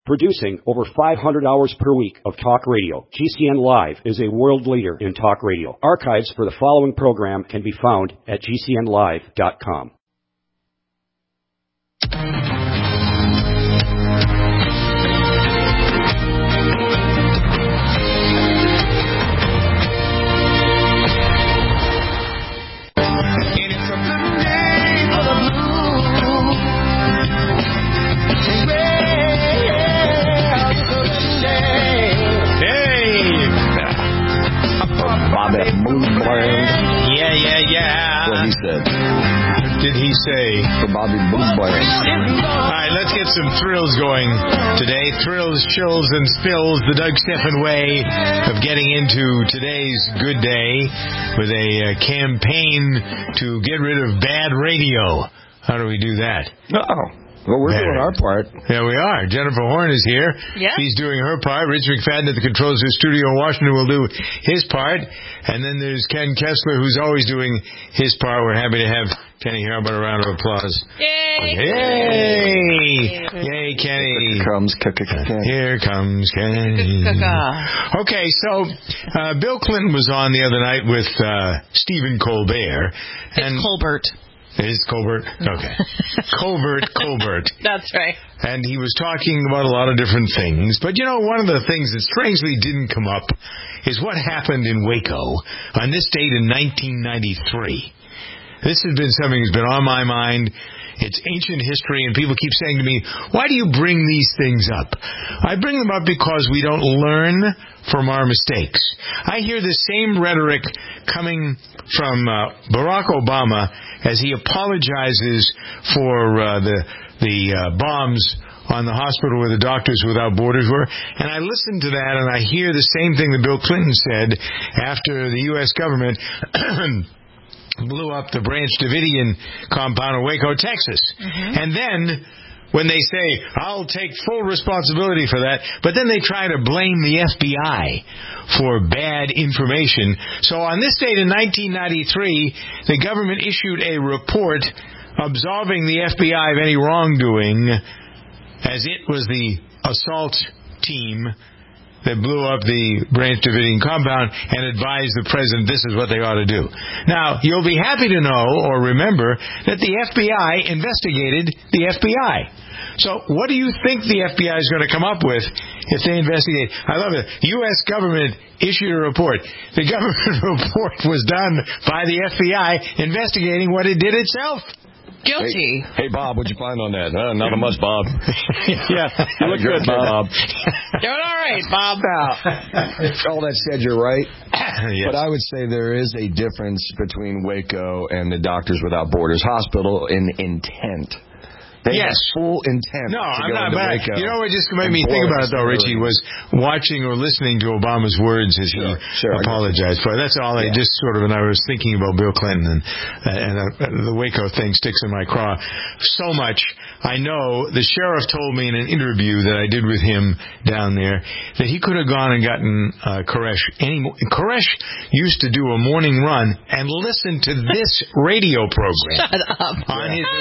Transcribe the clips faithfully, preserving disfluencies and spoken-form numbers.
Producing over five hundred hours per week of talk radio, G C N Live is a world leader in talk radio. Archives for the following program can be found at G C N live dot com. Yeah, yeah, yeah. What he said. Did he say? For Bobby Boombrand. All right, let's get some thrills going today. Thrills, chills, and spills. The Doug Stephan way of getting into today's good day with a uh, campaign to get rid of bad radio. How do we do that? Uh-oh. Well, we're Bad. doing our part. Yeah, we are. Jennifer Horn is here. Yeah. She's doing her part. Rich McFadden at the controls of the studio in Washington will do his part. And then there's Ken Kessler, who's always doing his part. We're happy to have Kenny here. How about a round of applause? Yay! Yay! Yay, Kenny. Here comes Kenny. Here comes Kenny. Okay, so uh, Bill Clinton was on the other night with uh, Stephen Colbert. And it's Colbert. Is Colbert? Okay. Colbert, Colbert. That's right. And he was talking about a lot of different things. But, you know, one of the things that strangely didn't come up is what happened in Waco on this date in nineteen ninety-three. This has been something that's been on my mind. It's ancient history, and people keep saying to me, why do you bring these things up? I bring them up because we don't learn from our mistakes. I hear the same rhetoric coming from uh, Barack Obama as he apologizes for uh, the, the uh, bombs on the hospital where the Doctors Without Borders were. And I listen to that, and I hear the same thing that Bill Clinton said after the U S government blew up the Branch Davidian compound in Waco, Texas. Mm-hmm. And then, when they say, I'll take full responsibility for that, but then they try to blame the F B I for bad information. So on this date in nineteen ninety-three, the government issued a report absolving the F B I of any wrongdoing, as it was the assault team that blew up the Branch Davidian compound and advised the president this is what they ought to do. Now, you'll be happy to know or remember that the F B I investigated the F B I. So what do you think the F B I is going to come up with if they investigate? I love it. U S government issued a report. The government report was done by the F B I investigating what it did itself. Guilty. Hey, hey, Bob, what'd you find on that? Uh, not much, Bob. Yeah, you look good, Bob. Doing all right, Bob. Now, all that said, you're right. Yes. But I would say there is a difference between Waco and the Doctors Without Borders Hospital in intent. They yes. had full intent. No, to I'm go not. into But Waco you know what just made me think about it, though, Richie, was watching or listening to Obama's words as sure, he sure, apologized for it. That's all. Yeah. I just sort of, and I was thinking about Bill Clinton and, and uh, the Waco thing sticks in my craw so much. I know the sheriff told me in an interview that I did with him down there that he could have gone and gotten uh, Koresh. Any, Koresh used to do a morning run and listen to this radio program. Shut up. On his,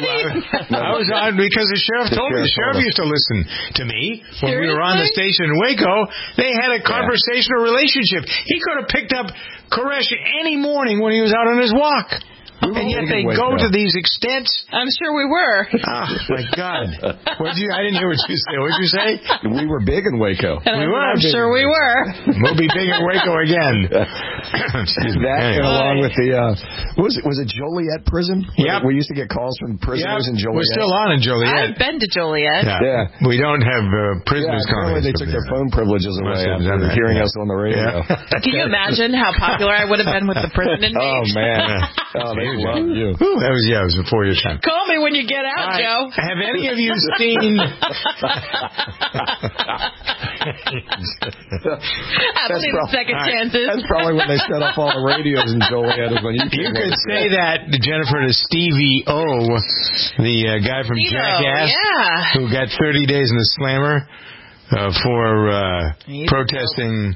I was on because the sheriff told me. The sheriff used to listen to me when Seriously? we were on the station in Waco. They had a conversational yeah. relationship. He could have picked up Koresh any morning when he was out on his walk. We and yet they go to these extents. I'm sure we were. Oh, my God. What did you, I didn't hear what you said. What did you say? We were big in Waco. We were. I'm sure we were. We'll be big in Waco again. Excuse me. That anyway. and along with the, uh, what was it, was it Joliet prison? Yeah. We used to get calls from prisoners yep. in Joliet. We're still on in Joliet. I've been to Joliet. Yeah. yeah. We don't have uh, prisoners yeah, calling. They took their phone privileges away after that, hearing yeah. us on the radio. Yeah. Can you imagine how popular I would have been with the prison inmates? Oh, man. Oh, they love you. Ooh, that was, yeah, it was before your time. Call me when you get out, right. Joe. Have any of you seen... I believe prob- second right. chances. That's probably when they set up all the radios in Joliet. Is when you you could say that, Jennifer, to Stevie O, the uh, guy from Steve-O, Jackass, yeah. who got thirty days in the slammer uh, for uh, protesting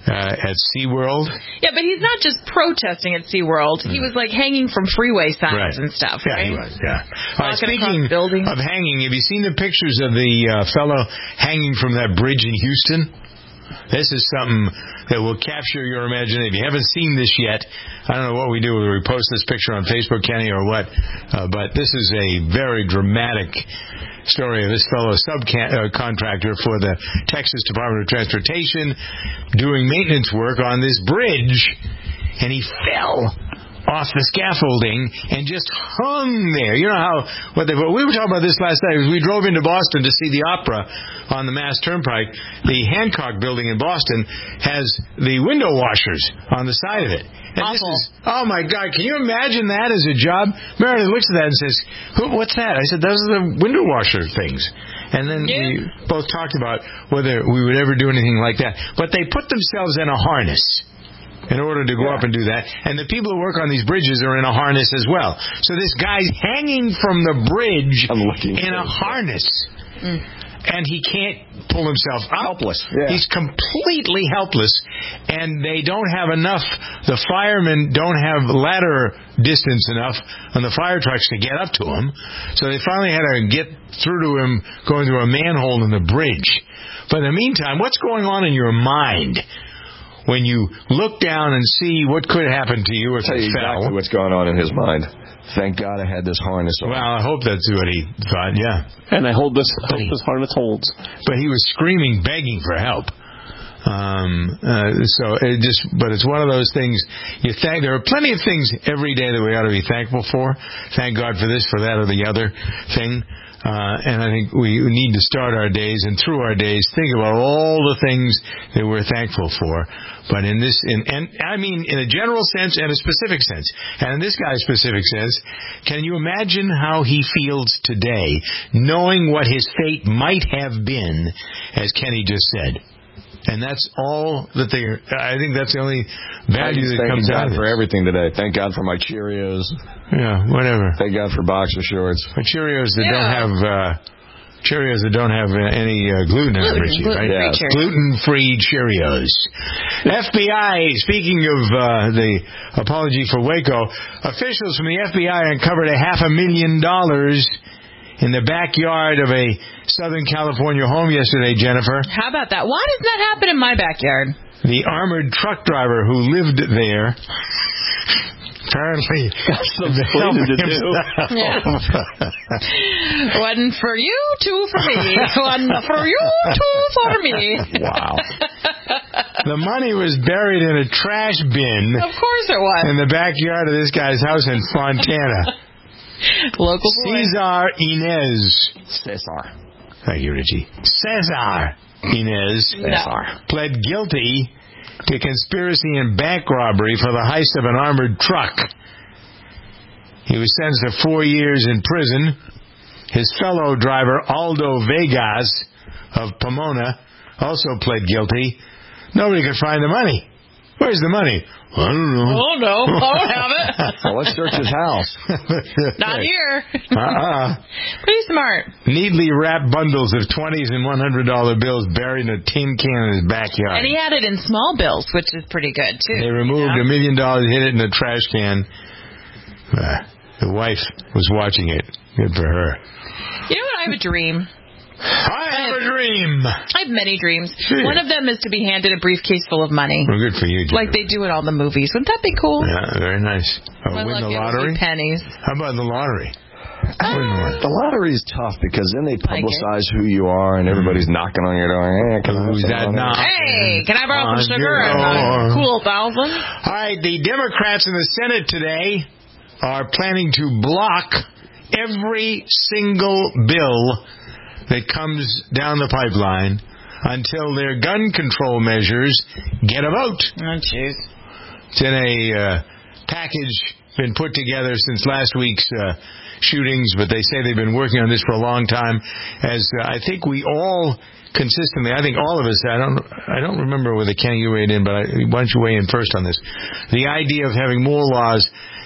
uh, at SeaWorld. Yeah, but he's not just protesting at SeaWorld. He was, like, hanging from freeway signs Right. and stuff, Yeah, right? he was, yeah. All right, Walking speaking across buildings. of hanging, have you seen the pictures of the uh, fellow hanging from that bridge in Houston? This is something that will capture your imagination. If you haven't seen this yet, I don't know what we do, whether we post this picture on Facebook, Kenny, or what, uh, but this is a very dramatic story of this fellow subcontractor for the Texas Department of Transportation doing maintenance work on this bridge, and he fell off the scaffolding and just hung there. You know how what they we were talking about this last night. We drove into Boston to see the opera on the Mass Turnpike. The Hancock Building in Boston has the window washers on the side of it. And Awful. this is, oh my God, can you imagine that as a job? Meredith looks at that and says, Who, what's that? I said, those are the window washer things. And then Yeah. we both talked about whether we would ever do anything like that. But they put themselves in a harness in order to go Yeah. up and do that. And the people who work on these bridges are in a harness as well. So this guy's hanging from the bridge I'm looking in a at it. harness. Mm. And he can't pull himself up. Helpless, yeah. He's completely helpless. And they don't have enough, the firemen don't have ladder distance enough on the fire trucks to get up to him. So they finally had to get through to him going through a manhole in the bridge. But in the meantime, what's going on in your mind when you look down and see what could happen to you if I'll tell you you fell? exactly what's going on in his mind. Thank God I had this harness on. Well, I hope that's what he thought, yeah. And I hold this, I hope this harness holds. But he was screaming, begging for help. Um, uh, so it just, but it's one of those things you thank, there are plenty of things every day that we ought to be thankful for. Thank God for this, for that, or the other thing. Uh, and I think we need to start our days and through our days think about all the things that we're thankful for. But in this, in, and I mean in a general sense and a specific sense. And in this guy's specific sense, can you imagine how he feels today, knowing what his fate might have been, as Kenny just said? And that's all that they are. I think that's the only value that Thank comes God out of for this. everything today. Thank God for my Cheerios. Yeah, whatever. Thank God for boxer shorts. But Cheerios that Yeah. don't have uh, Cheerios that don't have uh, any uh, gluten in them, Gluten, Richie, gluten right? free Yes. Cheerios. Gluten-free Cheerios. F B I, speaking of uh, the apology for Waco, officials from the F B I uncovered a half a million dollars in the backyard of a Southern California home yesterday, Jennifer. How about that? Why doesn't that happen in my backyard? The armored truck driver who lived there apparently some cleaning to do. One for you, two for me. One for you, two for me. Wow. The money was buried in a trash bin Of course it was. in the backyard of this guy's house in Fontana. Local boy. Cesar Inez. Cesar. Thank you, Richie. Cesar Inez No. pled guilty to conspiracy and bank robbery for the heist of an armored truck. He was sentenced to four years in prison. His fellow driver, Aldo Vegas of Pomona, also pled guilty. Nobody could find the money. Where's the money? I don't know. Oh, no. I don't have it. Well, let's search his house. Not here. Uh-uh. Pretty smart. Neatly wrapped bundles of twenties and one hundred dollar bills buried in a tin can in his backyard. And he had it in small bills, which is pretty good, too. They removed a million dollars, hid it in a trash can. Uh, the wife was watching it. Good for her. You know what? I have a dream. I have a dream. I have many dreams. Sure. One of them is to be handed a briefcase full of money. Well, good for you, Jim. Like they do in all the movies. Wouldn't that be cool? Yeah, very nice. Oh, My win luck, the it would lottery? be pennies. How about the lottery? The lottery is tough because then they Like it. publicize who you are and everybody's knocking on your door. Hey, can I have Who's some that money? now? Hey, can I borrow On some sugar your and door. a cool thousand? All right, the Democrats in the Senate today are planning to block every single bill that comes down the pipeline until their gun control measures get a vote. Oh, jeez. It's in a uh, package been put together since last week's uh, shootings, but they say they've been working on this for a long time. As uh, I think we all consistently, I think all of us, I don't I don't remember whether Kenny you weighed in, but I, why don't you weigh in first on this? The idea of having more laws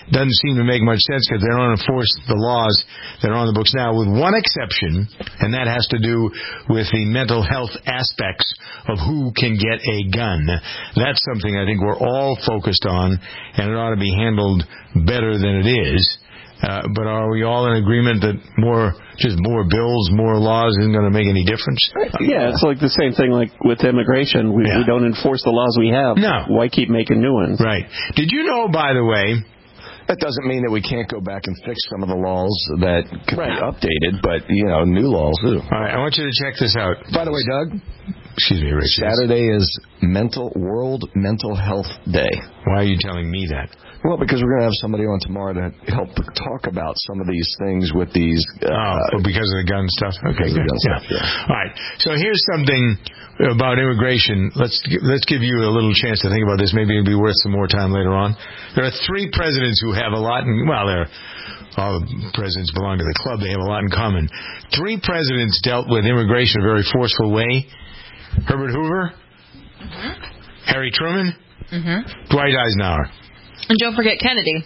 doesn't seem to make much sense because they don't enforce the laws that are on the books now, with one exception, and that has to do with the mental health aspects of who can get a gun. That's something I think we're all focused on, and it ought to be handled better than it is. Uh, but are we all in agreement that more, just more bills, more laws isn't going to make any difference? Yeah, it's like the same thing like with immigration. We, yeah. we don't enforce the laws we have. No. Why keep making new ones? Right. Did you know, by the way... That doesn't mean that we can't go back and fix some of the laws that could right. be updated, but, you know, new laws too. All right, I want you to check this out. By the way, Doug... Excuse me, Rich. Saturday is Mental World Mental Health Day. Why are you telling me that? Well, because we're going to have somebody on tomorrow to help talk about some of these things with these... Uh, oh, because of the gun stuff? Okay, good. Gun yeah. Stuff, yeah. All right, so here's something about immigration. Let's let's give you a little chance to think about this. Maybe it'll be worth some more time later on. There are three presidents who have a lot in... Well, they're... All presidents belong to the club. They have a lot in common. Three presidents dealt with immigration in a very forceful way. Herbert Hoover, mm-hmm. Harry Truman, mm-hmm. Dwight Eisenhower. And don't forget Kennedy.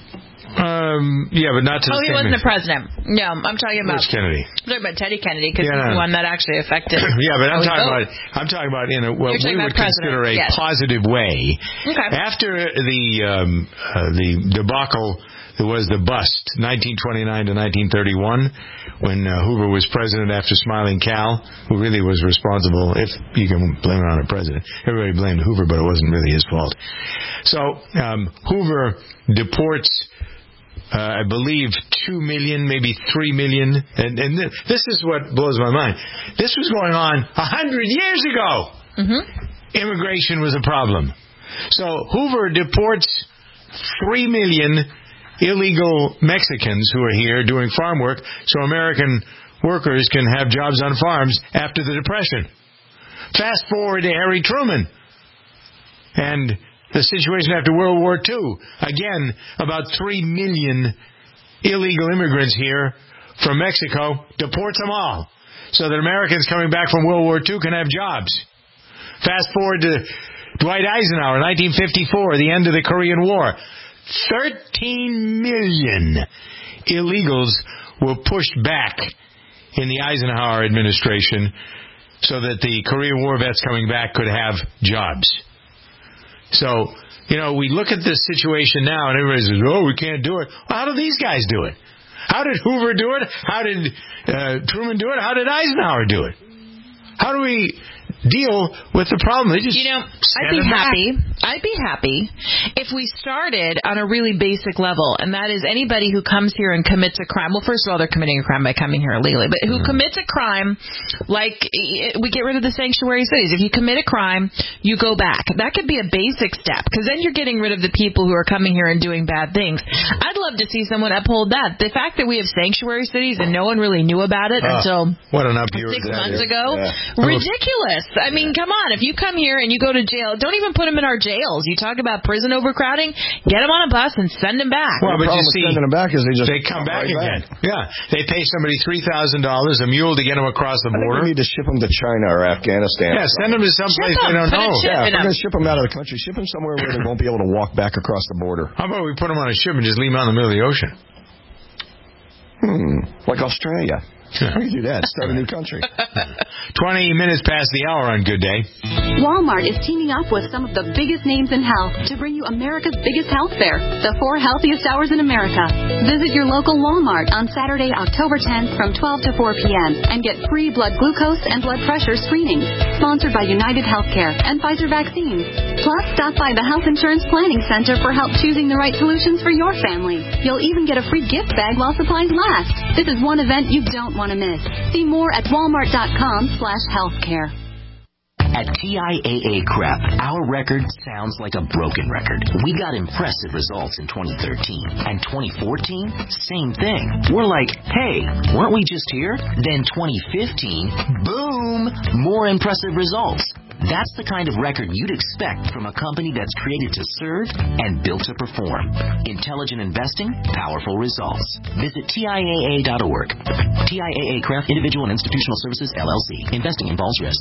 Um, yeah, but not to oh, the he wasn't a president. No, I'm talking about... Which Kennedy? I'm talking about Teddy Kennedy, because yeah, he's no. the one that actually affected... yeah, but I'm talking oh. about I'm talking about in a, what we would consider a yes. positive way. Okay. After the um, uh, the debacle, there was the bust, nineteen twenty-nine to nineteen thirty-one, when uh, Hoover was president after Smiling Cal, who really was responsible, if you can blame it on a president. Everybody blamed Hoover, but it wasn't really his fault. So um, Hoover deports... Uh, I believe two million, maybe three million. And, and th- this is what blows my mind. This was going on a hundred years ago. Mm-hmm. Immigration was a problem. So Hoover deports three million illegal Mexicans who are here doing farm work so American workers can have jobs on farms after the Depression. Fast forward to Harry Truman. And... the situation after World War Two. Again, about three million illegal immigrants here from Mexico, deports them all so that Americans coming back from World War Two can have jobs. Fast forward to Dwight Eisenhower, nineteen fifty-four, the end of the Korean War. thirteen million illegals were pushed back in the Eisenhower administration so that the Korean War vets coming back could have jobs. So, you know, we look at this situation now and everybody says, oh, we can't do it. Well, how do these guys do it? How did Hoover do it? How did uh, Truman do it? How did Eisenhower do it? How do we deal with the problem? They just you know, I'd be happy. Back. I'd be happy if we started on a really basic level, and that is anybody who comes here and commits a crime. Well, first of all, they're committing a crime by coming here illegally, but who mm-hmm. commits a crime, like we get rid of the sanctuary cities. If you commit a crime, you go back. That could be a basic step, because then you're getting rid of the people who are coming here and doing bad things. I'd love to see someone uphold that. The fact that we have sanctuary cities and no one really knew about it uh, until what an six months here. ago, yeah. ridiculous. I mean, come on. If you come here and you go to jail, don't even put them in our jails. You talk about prison overcrowding, get them on a bus and send them back. Well, the but problem you with see, sending them back is they just they come back right again. Back. Yeah, they pay somebody three thousand dollars a mule to get them across the I border. think we need to ship them to China or Afghanistan. Yeah, send them to someplace they don't know. Yeah, if we're going to ship them out of the country, ship them somewhere where they won't be able to walk back across the border. How about we put them on a ship and just leave them out in the middle of the ocean? Hmm, like Australia. We can do that. Start a new country. twenty minutes past the hour on Good Day. Walmart is teaming up with some of the biggest names in health to bring you America's biggest health fair, the four healthiest hours in America. Visit your local Walmart on Saturday, October tenth from twelve to four p.m. and get free blood glucose and blood pressure screenings. Sponsored by United Healthcare and Pfizer Vaccines. Plus, stop by the Health Insurance Planning Center for help choosing the right solutions for your family. You'll even get a free gift bag while supplies last. This is one event you don't want to miss. See more at walmart.com slash healthcare. At T I A A Crep, our record sounds like a broken record. We got impressive results in twenty thirteen. And twenty fourteen, same thing. We're like, hey, weren't we just here? Then twenty fifteen, boom, more impressive results. That's the kind of record you'd expect from a company that's created to serve and built to perform. Intelligent investing, powerful results. Visit T I A A dot org. T I A A Craft Individual and Institutional Services, L L C. Investing involves risk.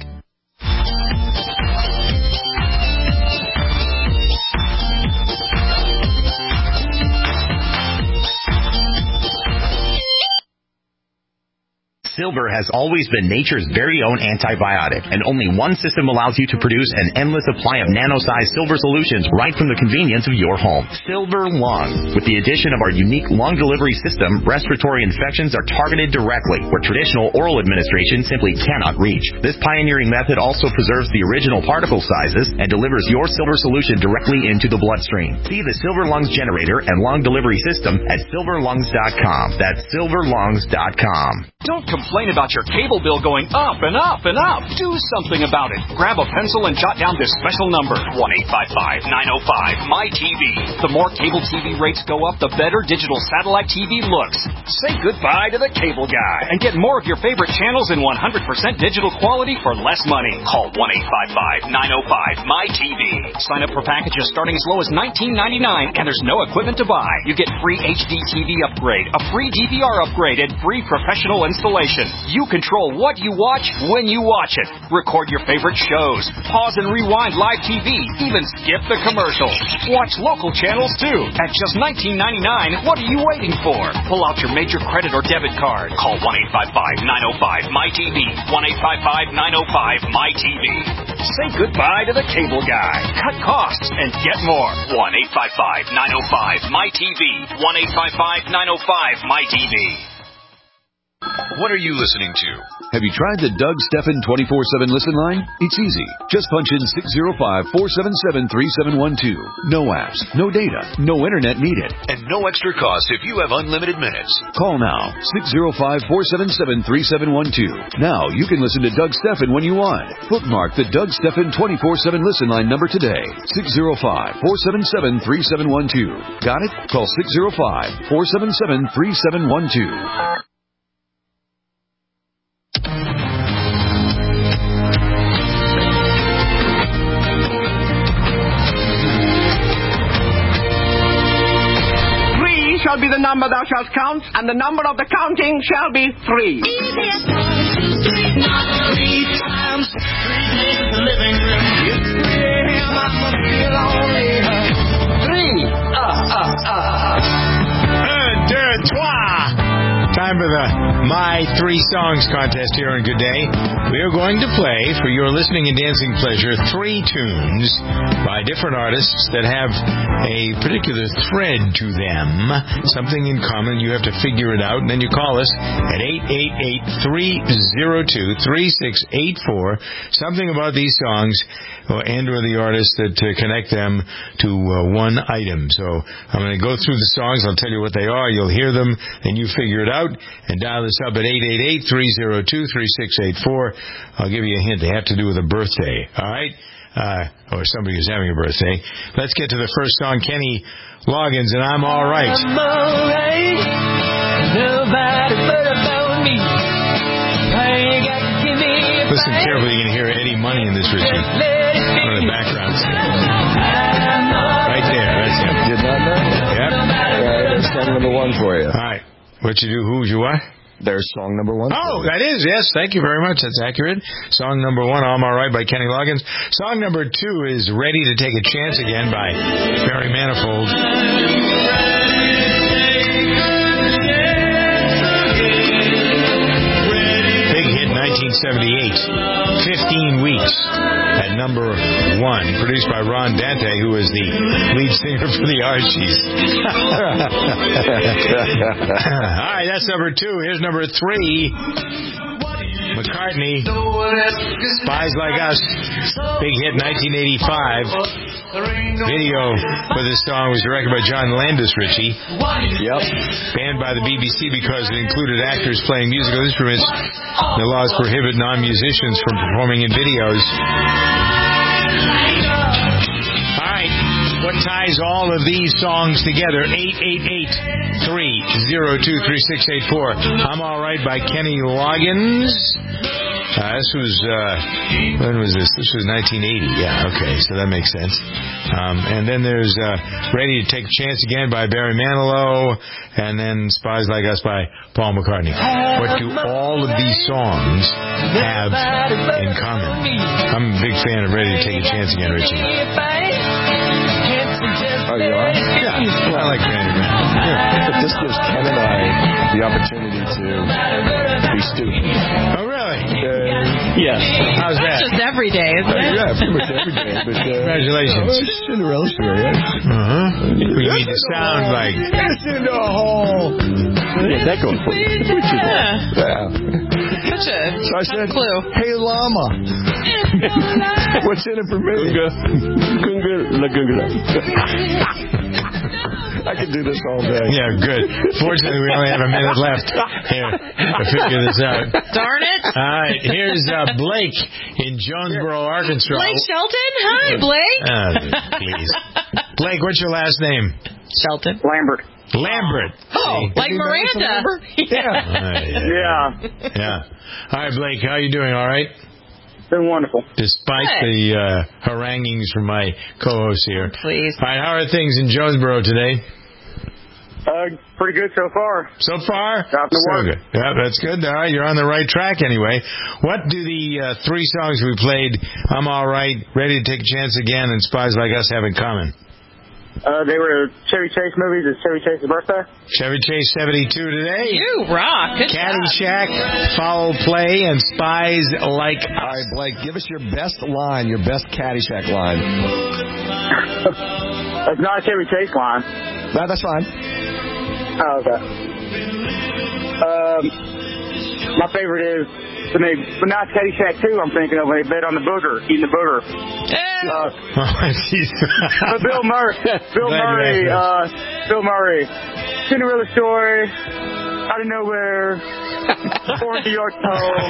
Silver has always been nature's very own antibiotic, and only one system allows you to produce an endless supply of nano-sized silver solutions right from the convenience of your home. Silver Lung. With the addition of our unique lung delivery system, respiratory infections are targeted directly, where traditional oral administration simply cannot reach. This pioneering method also preserves the original particle sizes and delivers your silver solution directly into the bloodstream. See the Silver Lungs generator and lung delivery system at silver lungs dot com. That's silver lungs dot com. Don't complain about your cable bill going up and up and up. Do something about it. Grab a pencil and jot down this special number, one eight five five, nine oh five, M Y T V. The more cable T V rates go up, the better digital satellite T V looks. Say goodbye to the cable guy and get more of your favorite channels in one hundred percent digital quality for less money. Call one eight five five, nine oh five, M Y T V. Sign up for packages starting as low as nineteen ninety-nine, and there's no equipment to buy. You get free H D T V upgrade, a free D V R upgrade, and free professional installation. You control what you watch when you watch it. Record your favorite shows. Pause and rewind live T V. Even skip the commercials. Watch local channels too. At just nineteen ninety-nine, what are you waiting for? Pull out your major credit or debit card. Call one eight five five, nine oh five, M Y T V. one eight five five, nine oh five, M Y T V. Say goodbye to the cable guy. Cut costs and get more. one eight five five, nine oh five, M Y T V. one eight five five, nine oh five, M Y T V. What are you listening to? Have you tried the Doug Stephan twenty-four seven listen line? It's easy. Just punch in six oh five, four seven seven, three seven one two. No apps, no data, no internet needed. And no extra cost if you have unlimited minutes. Call now, six oh five, four seven seven, three seven one two. Now you can listen to Doug Stephan when you want. Bookmark the Doug Stephan twenty-four seven listen line number today. six oh five, four seven seven, three seven one two. Got it? Call six oh five, four seven seven, three seven one two. Shall be the number thou shalt count, and the number of the counting shall be three. Easiest one, two, three, not three times. Three is the living room. It's three, I'm not feel only three. Uh, uh, uh. Un, deux, trois. Time for the My Three Songs contest here on Good Day. We are going to play, for your listening and dancing pleasure, three tunes by different artists that have a particular thread to them, something in common. You have to figure it out, and then you call us at eight eight eight, three oh two, three six eight four. Something about these songs and or the artists that uh, connect them to uh, one item. So I'm going to go through the songs. I'll tell you what they are. You'll hear them, and you figure it out. And dial us up at eight eight eight, three oh two, three six eight four. I'll give you a hint. They have to do with a birthday. All right? Uh, or somebody who's having a birthday. Let's get to the first song, Kenny Loggins, and I'm All Right. I'm all right. Nobody but about me. I got to give me a Listen carefully. You're going to hear Eddie Money in this, Richie. One of the background singers. Right there. That's it. Did not know. Yep. All right, song number one for you. All right. What you do? Who's you what? There's song number one. Oh, that is, yes. Thank you very much. That's accurate. Song number one, I'm All Right by Kenny Loggins. Song number two is Ready to Take a Chance Again by Barry Manifold. Big hit nineteen seventy-eight. fifteen weeks at number one. Produced by Ron Dante, who was the lead singer for the Archies. All right, that's number two. Here's number three. McCartney, Spies Like Us. Big hit nineteen eighty-five. Video for this song was directed by John Landis, Richie. Yep. Banned by the B B C because it included actors playing musical instruments. The laws prohibit non-musicians from performing in videos. All right. What ties all of these songs together? eight eight eight, three oh two, three six eight four. I'm All Right by Kenny Loggins. Uh, this was, uh, when was this? This was nineteen eighty. Yeah, okay, so that makes sense. Um, and then there's uh, Ready to Take a Chance Again by Barry Manilow, and then Spies Like Us by Paul McCartney. What do all of these songs have in common? I'm a big fan of Ready to Take a Chance Again, Richie. Oh, you are? Yeah, I like Randy Man. Yeah. But this gives Ken and I the opportunity to be stupid. Oh, really? Uh, yeah. How's that? That's just every day, isn't it? Yeah, pretty much every day. But, uh, Congratulations. Oh, it's Cinderella story, right? Uh-huh. We need to sound like... Listen to a hole. Yeah, that goes for you. Yeah. Yeah. Such a So I said, clue. hey, llama. What's in it for me? I could do this all day. Yeah, good. Fortunately, we only have a minute left here to figure this out. Darn it. All right, here's uh, Blake in Jonesboro, Arkansas. Blake Shelton? Hi, Blake. Uh, please. Blake, what's your last name? Shelton. Lambert. Lambert. Oh, See? like Miranda. Yeah. Uh, yeah. Yeah. Yeah. All right, Blake, how you doing? All right? Been wonderful. Despite Good. the uh, haranguings from my co-host here. Please. All right, how are things in Jonesboro today? Uh, pretty good so far. So far? Driving to so work. good. Yeah, that's good. All right, you're on the right track anyway. What do the uh, three songs we played, I'm All Right, Ready to Take a Chance Again, and Spies Like Us have in common? Uh, they were Chevy Chase movies. It's Chevy Chase's birthday. Chevy Chase seventy-two today. You rock. Good Caddyshack, Foul Play, and Spies Like Us. All right, Blake, give us your best line, your best Caddyshack line. It's not a Chevy Chase line. No, that's fine. Oh, okay. Um, my favorite is when they, but not Caddyshack two. I'm thinking of when they bet on the booger, eating the booger. Uh, but Bill Murray, Bill Glad Murray, you uh, Bill Murray, Cinderella story, out of nowhere, born New York home.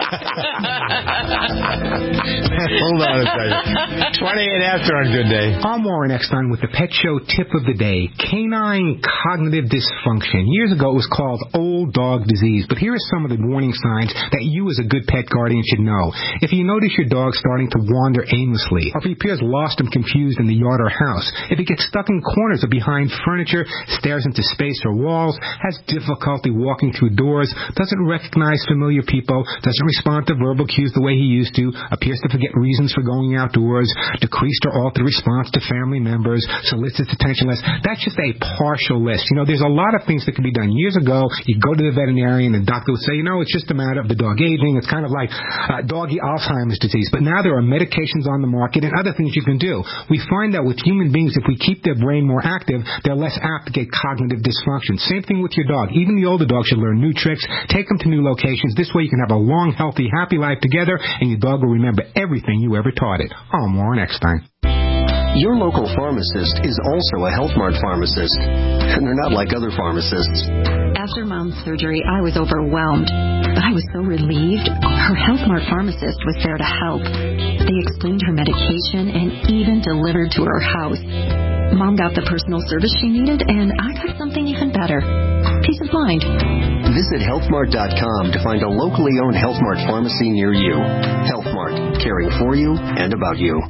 Hold on a second. twenty-eight after on Good Day. I'm Warren Eckstein with the Pet Show Tip of the Day. Canine cognitive dysfunction. Years ago, it was called old dog disease. But here are some of the warning signs that you as a good pet guardian should know. If you notice your dog starting to wander aimlessly, or if he appears lost and confused in the yard or house, if he gets stuck in corners or behind furniture, stares into space or walls, has difficulty walking through doors, doesn't recognize familiar people, doesn't respond to verbal cues the way he used to, appears to forget reasons for going outdoors, decreased or altered response to family members, solicits attention less. That's just a partial list. You know, there's a lot of things that can be done. Years ago, you'd go to the veterinarian and the doctor would say, you know, it's just a matter of the dog aging. It's kind of like uh, doggy Alzheimer's disease. But now there are medications on the market and other things you can do. We find that with human beings, if we keep their brain more active, they're less apt to get cognitive dysfunction. Same thing with your dog. Even the older dog should learn new tricks, take them to new locations. This way you can have a long, healthy, happy life together, and your dog will remember everything you ever taught it. I'm Warren Eckstein. Your local pharmacist is also a Health Mart pharmacist, and they're not like other pharmacists. After Mom's surgery, I was overwhelmed, but I was so relieved. Her Health Mart pharmacist was there to help. They explained her medication and even delivered to her house. Mom got the personal service she needed, and I got something even better. Peace of mind. Visit health mart dot com to find a locally owned Health Mart pharmacy near you. Health Mart, caring for you and about you.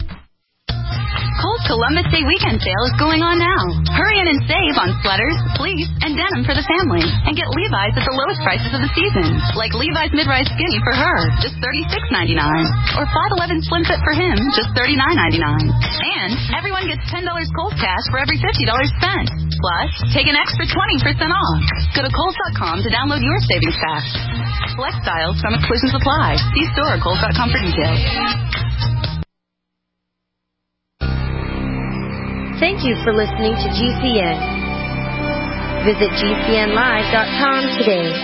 Kohl's Columbus Day weekend sale is going on now. Hurry in and save on sweaters, fleece, and denim for the family. And get Levi's at the lowest prices of the season. Like Levi's mid-rise skinny for her, just thirty-six ninety-nine. Or five eleven slim fit for him, just thirty-nine ninety-nine. And everyone gets ten dollars Kohl's cash for every fifty dollars spent. Plus, take an extra twenty percent off. Go to Kohl's dot com to download your savings pack. Select styles, some exclusions apply. See store at Kohl's dot com for details. Thank you for listening to G C N. Visit G C N live dot com today.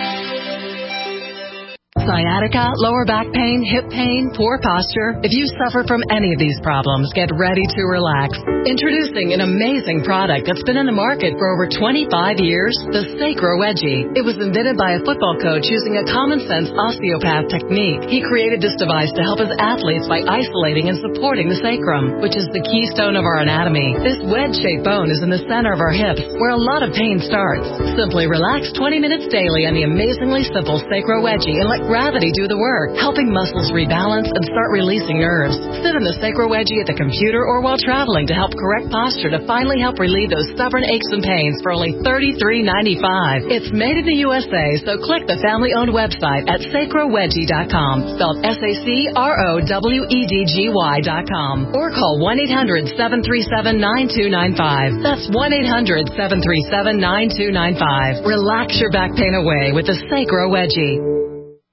Sciatica, lower back pain, hip pain, poor posture. If you suffer from any of these problems, get ready to relax. Introducing an amazing product that's been in the market for over twenty-five years, the Sacro Wedgie. It was invented by a football coach using a common-sense osteopath technique. He created this device to help his athletes by isolating and supporting the sacrum, which is the keystone of our anatomy. This wedge-shaped bone is in the center of our hips, where a lot of pain starts. Simply relax twenty minutes daily on the amazingly simple Sacro Wedgie and let gravity do the work, helping muscles rebalance and start releasing nerves. Sit in the Sacro Wedgie at the computer or while traveling to help correct posture to finally help relieve those stubborn aches and pains for only thirty-three ninety-five. It's made in the U S A, so click the family-owned website at sacro wedgie dot com, spelled S A C R O W E D G Y dot com, or call one eight hundred seven three seven nine two nine five. That's one eight hundred seven three seven nine two nine five. Relax your back pain away with the Sacro Wedgie.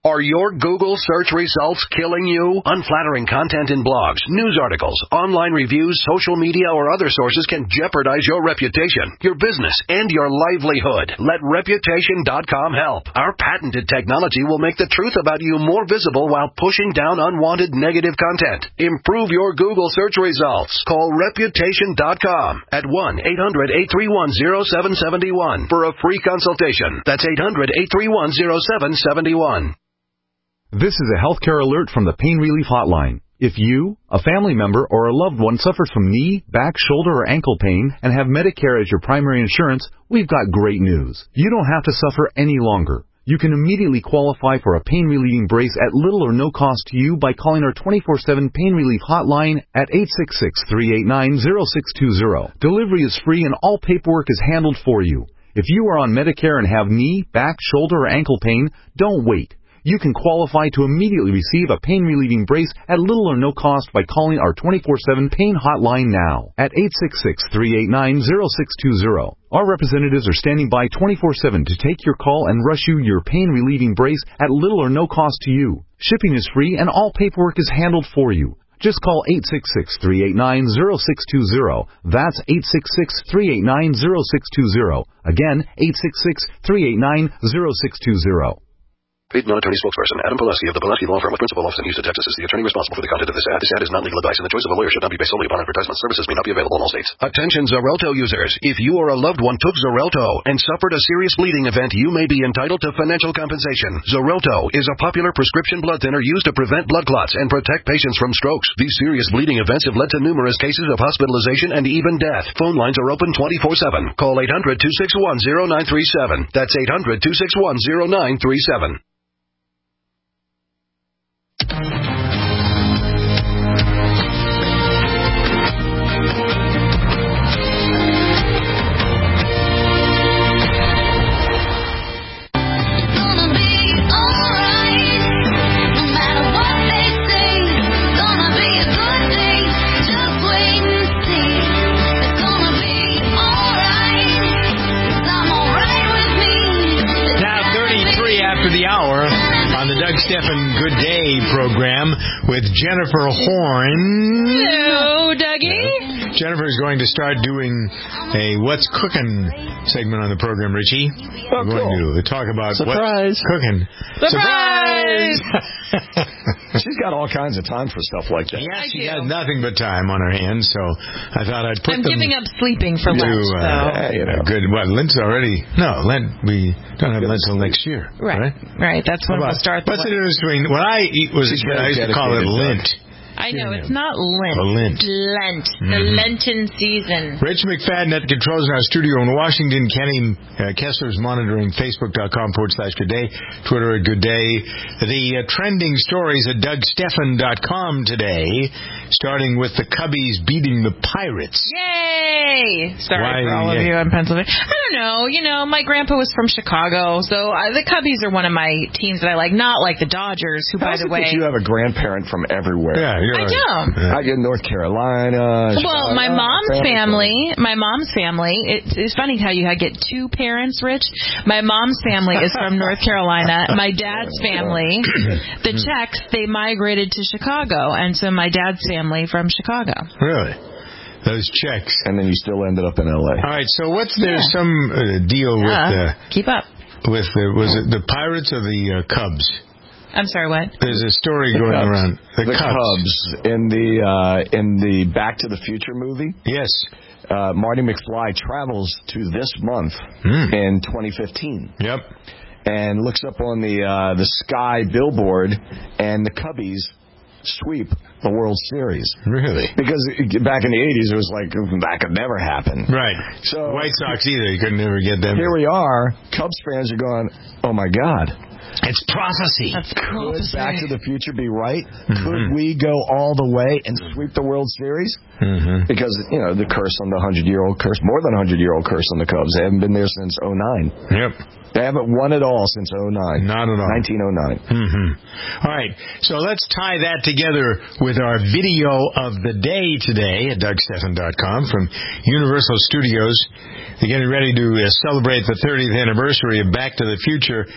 Are your Google search results killing you? Unflattering content in blogs, news articles, online reviews, social media, or other sources can jeopardize your reputation, your business, and your livelihood. Let Reputation dot com help. Our patented technology will make the truth about you more visible while pushing down unwanted negative content. Improve your Google search results. Call Reputation dot com at one eight hundred eight three one zero seven seven one for a free consultation. That's eight hundred eight three one zero seven seven one. This is a healthcare alert from the Pain Relief Hotline. If you, a family member, or a loved one suffers from knee, back, shoulder, or ankle pain and have Medicare as your primary insurance, we've got great news. You don't have to suffer any longer. You can immediately qualify for a pain-relieving brace at little or no cost to you by calling our twenty-four seven Pain Relief Hotline at eight six six, three eight nine, zero six two zero. Delivery is free and all paperwork is handled for you. If you are on Medicare and have knee, back, shoulder, or ankle pain, don't wait. You can qualify to immediately receive a pain-relieving brace at little or no cost by calling our twenty-four seven Pain Hotline now at eight six six, three eight nine, zero six two zero. Our representatives are standing by twenty-four seven to take your call and rush you your pain-relieving brace at little or no cost to you. Shipping is free and all paperwork is handled for you. Just call eight six six, three eight nine, zero six two zero. That's eight six six, three eight nine, zero six two zero. Again, eight six six, three eight nine, zero six two zero. Paid non-attorney spokesperson Adam Pileski of the Pileski Law Firm with principal office in Houston, Texas is the attorney responsible for the content of this ad. This ad is not legal advice, and the choice of a lawyer should not be based solely upon advertisement. Services may not be available in all states. Attention Xarelto users. If you or a loved one took Xarelto and suffered a serious bleeding event, you may be entitled to financial compensation. Xarelto is a popular prescription blood thinner used to prevent blood clots and protect patients from strokes. These serious bleeding events have led to numerous cases of hospitalization and even death. Phone lines are open twenty-four seven. Call eight hundred, two six one, zero nine three seven. That's eight hundred, two six one, zero nine three seven. Stephan Good Day program with Jennifer Horn. Hello, Dougie. Jennifer is going to start doing a What's Cooking segment on the program, Richie. Oh, We're going cool. to talk about Surprise. what's cooking. Surprise! She's got all kinds of time for stuff like that. Yeah, she has nothing but time on her hands, so I thought I'd put I'm them giving up sleeping for to, lunch. uh, So. yeah, you know. Good. What, Lent's already... No, Lent, we don't have Lent till next year. Right. Right, right. That's when How we'll about- start the What's the difference between... When I eat was a She's kid, I very used to call it dedicated, Lent. I know, it's not Lent. Oh, Lent. Lent. The Mhm. Lenten season. Rich McFadden at controls in our studio in Washington. Kenny uh, Kessler's monitoring Facebook.com forward slash Good Day. Twitter at Good Day. The uh, trending stories at Doug Stephan dot com today, starting with the Cubbies beating the Pirates. Yay! Sorry Why for all of yay? you in Pennsylvania. I don't know. You know, my grandpa was from Chicago, so uh, the Cubbies are one of my teams that I like. Not like the Dodgers, who, by How's the it way... that you have a grandparent from everywhere? Yeah, you're I right. do. I get North Carolina. Well, Chicago, my mom's family. family, my mom's family, it's, it's funny how you get two parents, Rich. My mom's family is from North Carolina. My dad's family, the Czechs, they migrated to Chicago, and so my dad's family from Chicago. Really? Those checks. And then you still ended up in L A. All right, so what's there Yeah. some uh, deal with Uh, uh, keep up. with the, was it the Pirates or the uh, Cubs? I'm sorry, what? There's a story The going Cubs. around. The, The Cubs. Cubs in the uh, in the Back to the Future movie. Yes. Uh, Marty McFly travels to this month Mm. in twenty fifteen. Yep. And looks up on the uh, the sky billboard, and the Cubbies sweep the World Series. Really? Because back in the eighties, it was like that could never happen. Right. So White Sox either. You could never get them. Here we are. Cubs fans are going, oh my God. It's prophecy. That's cool. Could Back to the Future be right? Mm-hmm. Could we go all the way and sweep the World Series? Mm-hmm. Because, you know, the curse on the hundred-year-old curse, more than a hundred-year-old curse on the Cubs. They haven't been there since oh nine. Yep. They haven't won it all since oh nine. Not at all. nineteen oh nine. Mm-hmm. All right. So let's tie that together with our video of the day today at Doug Stephan dot com from Universal Studios. They're getting ready to uh, celebrate the thirtieth anniversary of Back to the Future.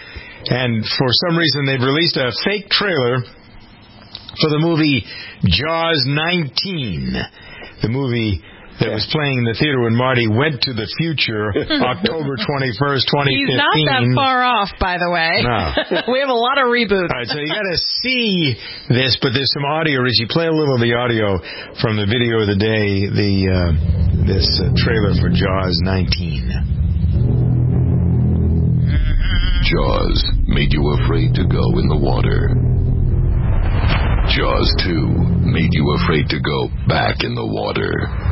And for some reason, they've released a fake trailer for the movie Jaws nineteen, the movie that was playing in the theater when Marty went to the future, October twenty-first, twenty fifteen. He's not that far off, by the way. No. We have a lot of reboots. All right, so you got to see this, but there's some audio. Richie, play a little of the audio from the video of the day, the uh, this uh, trailer for Jaws nineteen. Jaws made you afraid to go in the water. Jaws two made you afraid to go back in the water.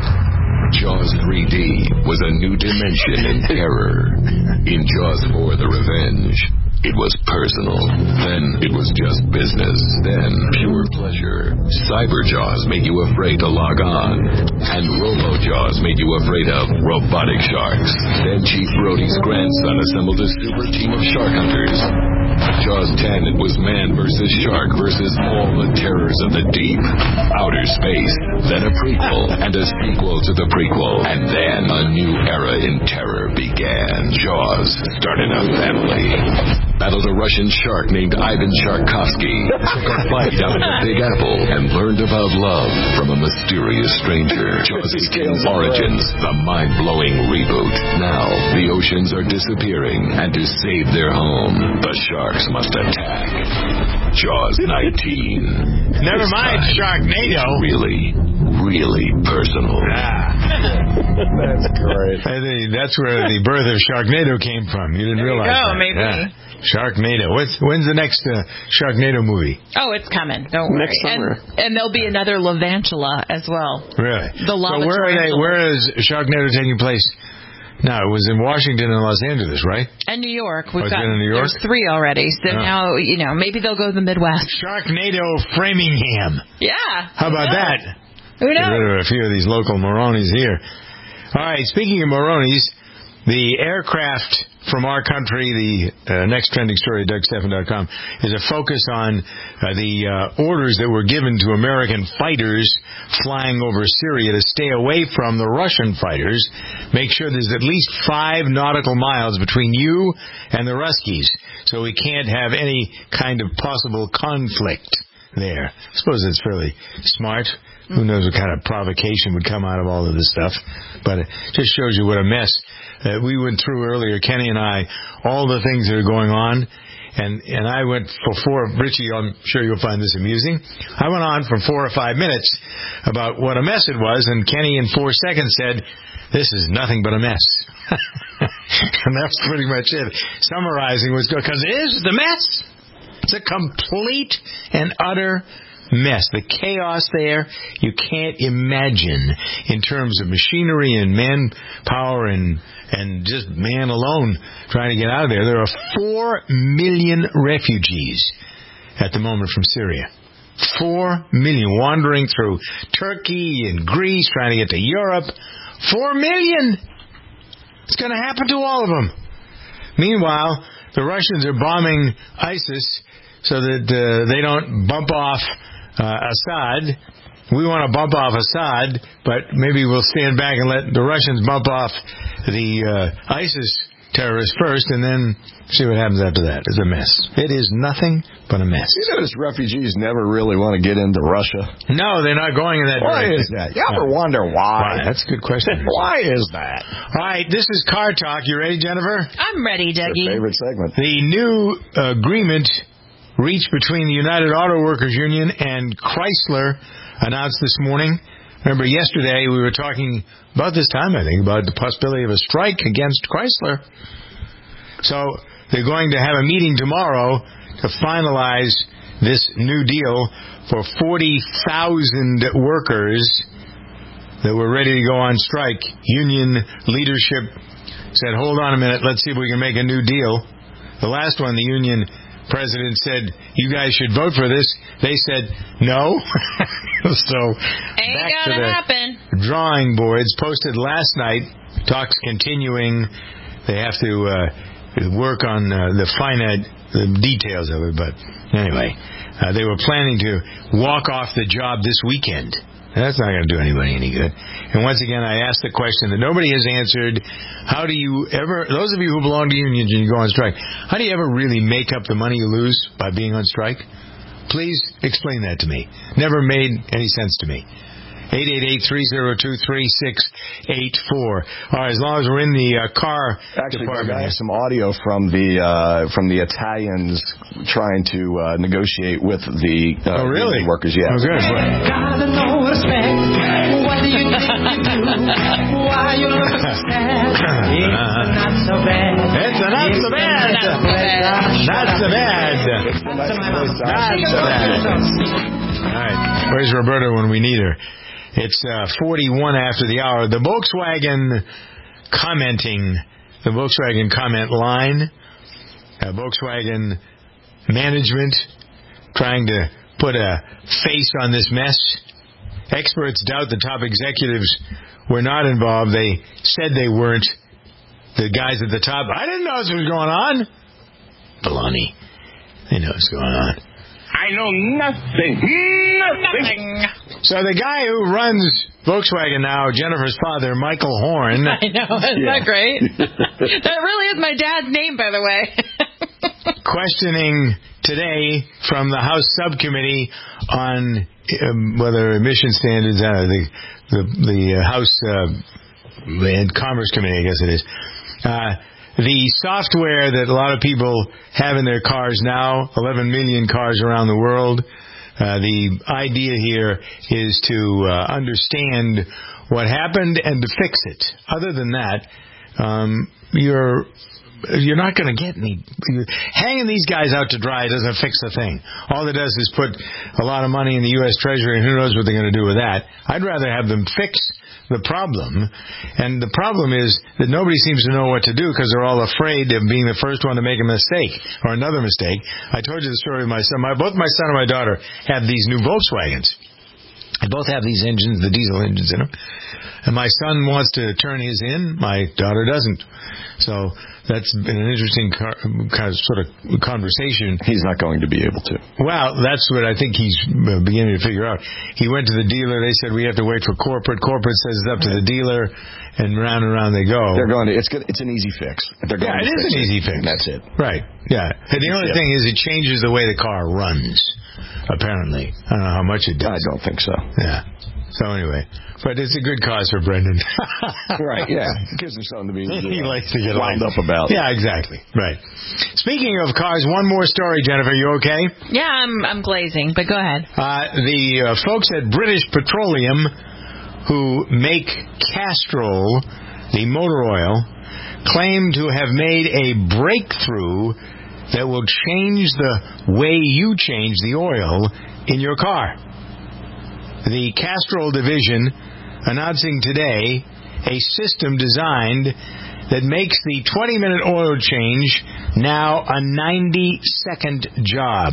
Jaws three D was a new dimension in terror. In Jaws four The Revenge, it was personal. Then it was just business. Then pure pleasure. Cyber Jaws made you afraid to log on. And Robo Jaws made you afraid of robotic sharks. Then Chief Brody's grandson assembled a super team of shark hunters. Jaws ten, it was man versus shark versus all the terrors of the deep. Outer space, then a prequel, and a sequel to the prequel. And then a new era in terror began. Jaws started a family. Battled a Russian shark named Ivan Sharkovsky. Took a bite out of the Big Apple and learned about love from a mysterious stranger. Jaws begins Origins, the mind-blowing reboot. Now, the oceans are disappearing, and to save their home, the sharks must attack. Jaws nineteen. Never mind Sharknado. It's really, really personal. Ah. That's great. I think that's where the birth of Sharknado came from. You didn't There you realize go, that. maybe. Yeah. Sharknado. What's, when's the next uh, Sharknado movie? Oh, it's coming. Don't worry. Next summer. And, and there'll be another Levantula as well. Really? The lava so where are they? tarantula. Where is Sharknado taking place? No, it was in Washington and Los Angeles, right? And New York. We've Oh, it's got been in New York? There's three already. So Oh. now, you know, maybe they'll go to the Midwest. Sharknado Framingham. Yeah. How about Who that? knows? Who knows? Get rid of a few of these local Moronis here. All right, speaking of Moronis, the aircraft from our country, the uh, next trending story at Doug Stephan dot com, is a focus on uh, the uh, orders that were given to American fighters flying over Syria to stay away from the Russian fighters. Make sure there's at least five nautical miles between you and the Ruskies, so we can't have any kind of possible conflict there. I suppose it's fairly smart. Who knows what kind of provocation would come out of all of this stuff. But it just shows you what a mess. Uh, we went through earlier, Kenny and I, all the things that are going on. And, and I went for four, Richie, I'm sure you'll find this amusing. I went on for four or five minutes about what a mess it was. And Kenny in four seconds said, this is nothing but a mess. And that's pretty much it. Summarizing was good, because it is the mess. It's a complete and utter mess. The chaos there, you can't imagine in terms of machinery and manpower and and just man alone trying to get out of there. There are four million refugees at the moment from Syria. Four million wandering through Turkey and Greece trying to get to Europe. Four million! It's going to happen to all of them. Meanwhile, the Russians are bombing ISIS so that uh, they don't bump off uh, Assad. We want to bump off Assad, but maybe we'll stand back and let the Russians bump off the uh, ISIS terrorists first, and then see what happens after that. It's a mess. It is nothing but a mess. You notice refugees never really want to get into Russia. No, they're not going in that Why direction. is that? You ever wonder why? Why? That's a good question. Why is that? All right, this is Car Talk. You ready, Jennifer? I'm ready, Dougie. Your favorite segment. The new agreement reached between the United Auto Workers Union and Chrysler announced this morning. Remember, yesterday we were talking about this time, I think, about the possibility of a strike against Chrysler. So they're going to have a meeting tomorrow to finalize this new deal for forty thousand workers that were ready to go on strike. Union leadership said, hold on a minute, let's see if we can make a new deal. The last one, the union president said, you guys should vote for this. They said, no. So, Ain't back to gonna the happen. drawing boards. Posted last night. Talks continuing. They have to uh, work on uh, the finite the details of it. But anyway, uh, they were planning to walk off the job this weekend. That's not going to do anybody any good. And once again, I asked the question that nobody has answered. How do you ever, those of you who belong to unions and you go on strike, how do you ever really make up the money you lose by being on strike? Please explain that to me. Never made any sense to me. eight eight eight, three oh two, three six eight four. All right, as long as we're in the uh, car Actually, department. I have some audio from the uh, from the Italians trying to uh, negotiate with the uh, oh, really? union workers. Yeah. Oh, good. Gotta know respect. What do you need to do? Why you look so sad? It's not so bad. It's not so bad. Not so bad. Not so bad. All right. Where's Roberta when we need her? It's uh, forty-one after the hour. The Volkswagen commenting, the Volkswagen comment line, uh, Volkswagen management trying to put a face on this mess. Experts doubt the top executives were not involved. They said they weren't. The guys at the top, I didn't know this was going on. Baloney. They know what's going on. I know nothing. Nothing. So the guy who runs Volkswagen now, Jennifer's father, Michael Horn. I know, isn't Yeah. that great? That really is my dad's name, by the way. Questioning today from the House Subcommittee on um, whether emission standards, uh, the the, the uh, House uh, and Commerce Committee, I guess it is. Uh, The software that a lot of people have in their cars now, eleven million cars around the world, uh, the idea here is to uh, understand what happened and to fix it. Other than that, um, you're you're not going to get any. Hanging these guys out to dry doesn't fix a thing. All it does is put a lot of money in the U S Treasury, and who knows what they're going to do with that. I'd rather have them fix the problem, and the problem is that nobody seems to know what to do because they're all afraid of being the first one to make a mistake or another mistake. I told you the story of my son. My, both my son and my daughter have these new Volkswagens. They both have these engines, the diesel engines in them. And my son wants to turn his in. My daughter doesn't. So that's been an interesting car, kind of sort of conversation. He's not going to be able to. Well, that's what I think he's beginning to figure out. He went to the dealer. They said, we have to wait for corporate. Corporate says it's up to the dealer. And round and round they go. They're going to. It's good. It's an easy fix. They're going yeah, it to is fix an easy it. fix. And that's it. Right. Yeah. And the only Yeah. thing is it changes the way the car runs, apparently. I don't know how much it does. I don't think so. Yeah. So anyway, but it's a good cause for Brendan. Right, yeah. It gives him something to be He uh, likes to get wound like, up about. Yeah, exactly. Right. Speaking of cars, one more story, Jennifer. You okay? Yeah, I'm I'm glazing, but go ahead. Uh, the uh, folks at British Petroleum who make Castrol, the motor oil, claim to have made a breakthrough that will change the way you change the oil in your car. The Castrol division announcing today a system designed that makes the twenty-minute oil change now a ninety-second job.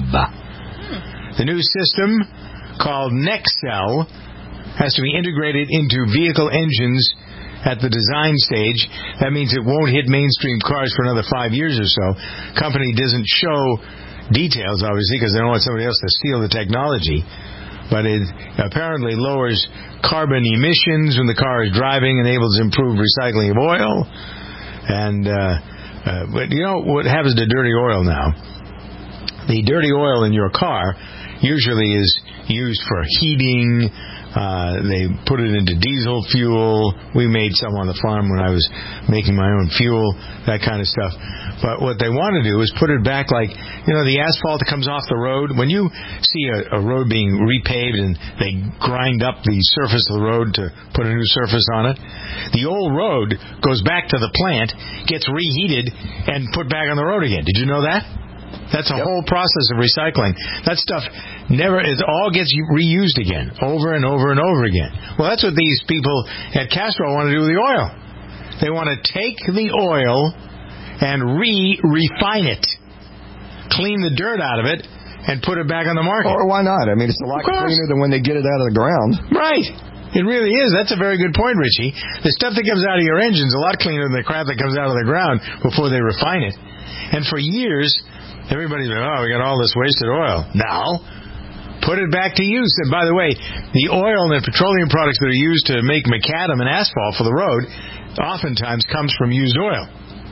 The new system, called Nexcel, has to be integrated into vehicle engines at the design stage. That means it won't hit mainstream cars for another five years or so. Company doesn't show details, obviously, because they don't want somebody else to steal the technology. But it apparently lowers carbon emissions when the car is driving, enables improved recycling of oil. And, uh, uh, but you know what happens to dirty oil now? The dirty oil in your car usually is used for heating. Uh, they put it into diesel fuel. We made some on the farm when I was making my own fuel, that kind of stuff. But what they want to do is put it back like, you know, the asphalt that comes off the road. When you see a, a road being repaved and they grind up the surface of the road to put a new surface on it, the old road goes back to the plant, gets reheated, and put back on the road again. Did you know that? That's a yep. whole process of recycling. That stuff never, it all gets reused again, over and over and over again. Well, that's what these people at Castrol want to do with the oil. They want to take the oil and re-refine it, clean the dirt out of it, and put it back on the market. Or why not? I mean, it's a lot cleaner than when they get it out of the ground. Right. It really is. That's a very good point, Richie. The stuff that comes out of your engine is a lot cleaner than the crap that comes out of the ground before they refine it. And for years, everybody's like, oh, we got all this wasted oil. Now, put put it back to use. And by the way, the oil and the petroleum products that are used to make macadam and asphalt for the road oftentimes comes from used oil.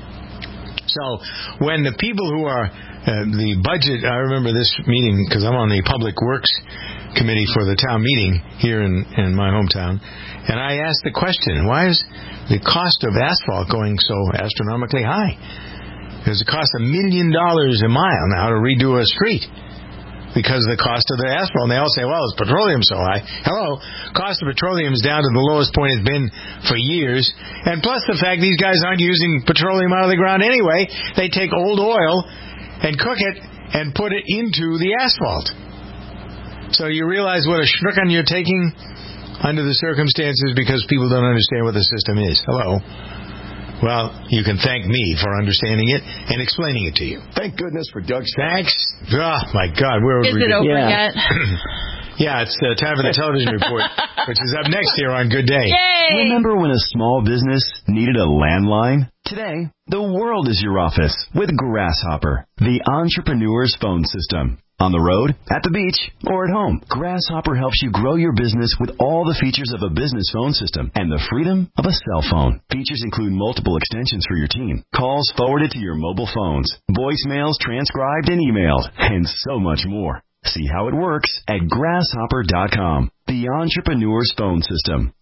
So when the people who are uh, the budget, I remember this meeting because I'm on the Public Works Committee for the town meeting here in, in my hometown, and I asked the question, why is the cost of asphalt going so astronomically high? Because it costs a million dollars a mile now to redo a street because of the cost of the asphalt. And they all say, well, it's petroleum so high. Hello, cost of petroleum is down to the lowest point it's been for years. And plus the fact these guys aren't using petroleum out of the ground anyway. They take old oil and cook it and put it into the asphalt. So you realize what a shnuckin you're taking under the circumstances because people don't understand what the system is. Hello. Well, you can thank me for understanding it and explaining it to you. Thank goodness for Doug's. Thanks. Oh, my God. Where Is it over yeah. yet? Yeah, it's uh, time for the television report, which is up next here on Good Day. Yay! Remember when a small business needed a landline? Today, the world is your office with Grasshopper, the entrepreneur's phone system. On the road, at the beach, or at home, Grasshopper helps you grow your business with all the features of a business phone system and the freedom of a cell phone. Features include multiple extensions for your team, calls forwarded to your mobile phones, voicemails transcribed and emailed, and so much more. See how it works at grasshopper dot com, the entrepreneur's phone system.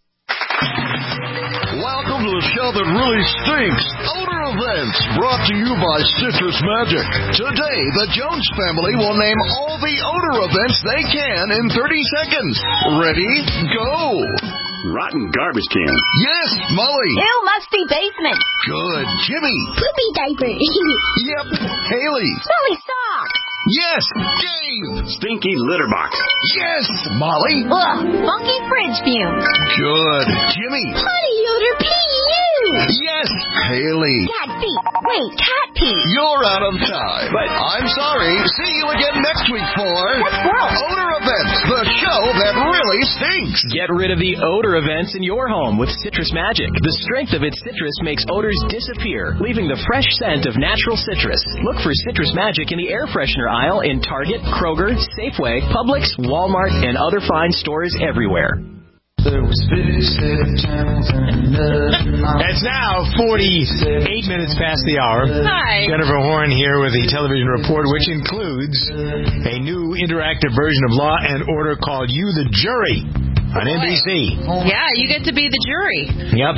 Welcome to the show that really stinks. Odor Events, brought to you by Citrus Magic. Today, the Jones family will name all the odor events they can in thirty seconds. Ready? Go! Rotten garbage can. Yes, Molly. Ew, musty basement. Good. Jimmy. Poopy diaper. Yep. Haley. Smelly socks. Yes, Dave. Stinky litter box. Yes, Molly. Ugh, funky fridge fumes. Good. Jimmy. Honey odor P U. Yes, Haley. Cat feet. Wait, cat pee. You're out of time. But I'm sorry. See you again next week for That's gross. Odor Events, the show that really stinks. Get rid of the odor events in your home with Citrus Magic. The strength of its citrus makes odors disappear, leaving the fresh scent of natural citrus. Look for Citrus Magic in the air freshener aisle in Target, Kroger, Safeway, Publix, Walmart, and other fine stores everywhere. It's now forty-eight minutes past the hour. Hi. Jennifer Horn here with the television report, which includes a new interactive version of Law and Order called You the Jury on N B C. Yeah, you get to be the jury. Yep.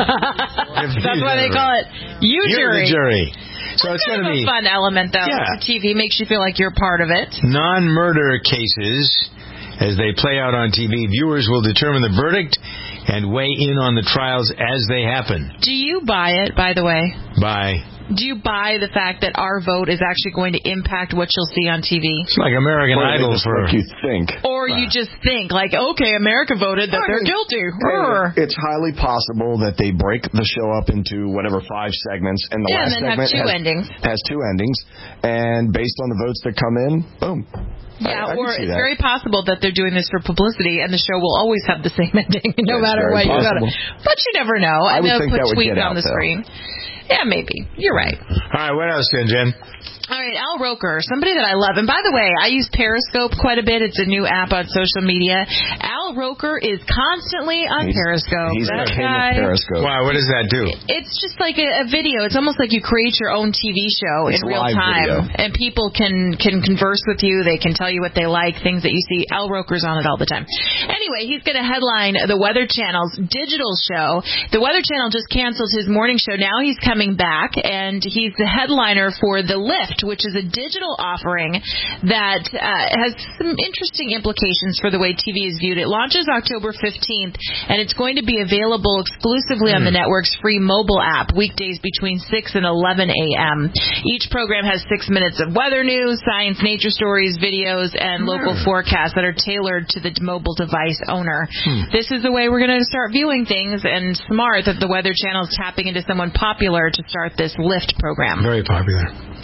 That's why they call it You You're Jury. the jury. So That's it's going to kind of be a fun element, though. Yeah. The T V makes you feel like you're part of it. Non-murder cases. As they play out on T V, viewers will determine the verdict and weigh in on the trials as they happen. Do you buy it, by the way? By? Do you buy the fact that our vote is actually going to impact what you'll see on T V? It's like American Or Idol just for... what you think. Or you just think, like, okay, America voted that they're guilty. Brr. It's highly possible that they break the show up into whatever five segments, and the Yeah, last and then have segment two has, endings. has two endings, and based on the votes that come in, boom. Yeah, I, I or can see it's that. very possible that they're doing this for publicity, and the show will always have the same ending, no That's matter very what you got. possible. But you never know. I And would they'll think put that would tweets get on out, the though. screen. Yeah, maybe. You're right. All right, what else then, Jen? All right, Al Roker, somebody that I love. And by the way, I use Periscope quite a bit. It's a new app on social media. Al Roker is constantly on He's- Periscope. he's that the king of guy, Periscope. Wow, what does that do? It's just like a, a video. It's almost like you create your own T V show It's in real live time. video. And people can, can converse with you. They can tell you what they like, things that you see. Al Roker's on it all the time. Anyway, he's going to headline the Weather Channel's digital show. The Weather Channel just canceled his morning show. Now he's coming back, and he's the headliner for The Lift, which is a digital offering that uh, has some interesting implications for the way T V is viewed. It launches October fifteenth, and it's going to be available exclusively on the network's free mobile app weekdays between six and eleven a.m. Each program has six minutes of weather news, science, nature stories, videos, and local forecasts that are tailored to the mobile device owner. Hmm. This is the way we're going to start viewing things, and smart that the Weather Channel is tapping into someone popular to start this Lift program. Very popular. Now,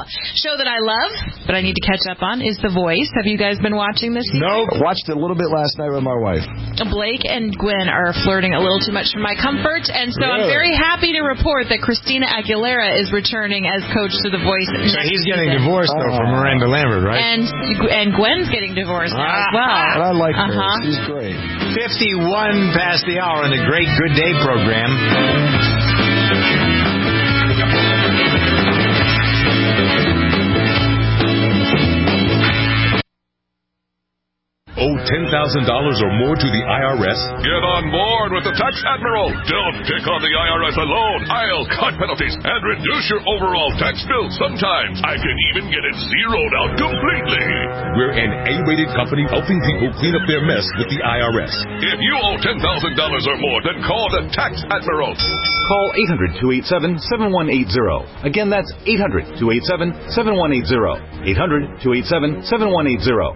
show that I love, but I need to catch up on, is The Voice. Have you guys been watching this? No, nope. Watched it a little bit last night with my wife. Blake and Gwen are flirting a little too much for my comfort, and so really? I'm very happy to report that Christina Aguilera is returning as coach to The Voice. So he's getting season. divorced, though, oh. from Miranda Lambert, right? And and Gwen's getting divorced ah. now as well. And I like her. Uh-huh. She's great. fifty-one past the hour on the Great Good Day program. Owe ten thousand dollars or more to the I R S? Get on board with the Tax Admiral. Don't pick on the I R S alone. I'll cut penalties and reduce your overall tax bill. Sometimes I can even get it zeroed out completely. We're an A-rated company helping people clean up their mess with the I R S. If you owe ten thousand dollars or more, then call the Tax Admiral. Call eight hundred, two eight seven, seven one eight zero. Again, that's eight hundred, two eight seven, seven one eight zero. eight hundred, two eight seven, seven one eight zero.